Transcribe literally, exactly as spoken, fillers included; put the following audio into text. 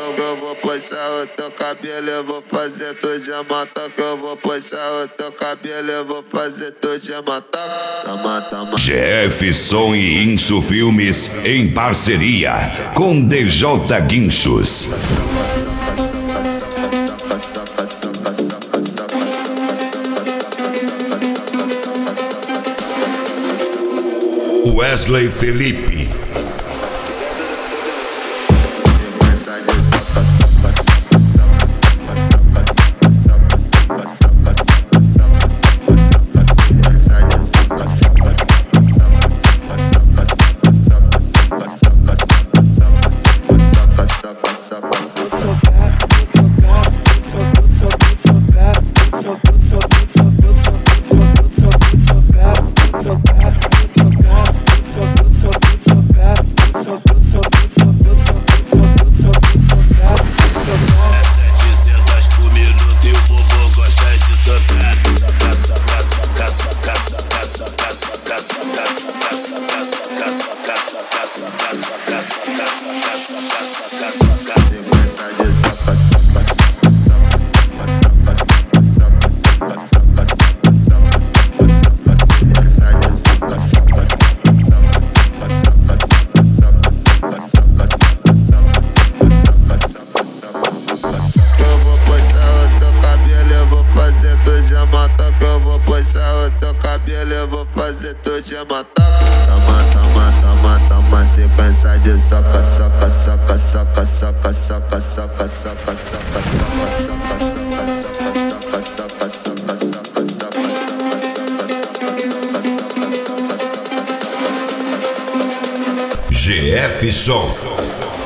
matar que eu vou puxar o teu cabelo, eu vou fazer tu de matar que eu vou puxar o teu cabelo, eu vou fazer tu de matar. Tama, tama. G F Som e Inso Filmes em parceria com D J Guinchos. Wesley Felipe. Eu vou fazer tu de matar. Tama, tama, tama, tama. Sequência de soca, soca, soca, soca, soca, soca, soca, soca, soca, soca, soca, soca, G F Som.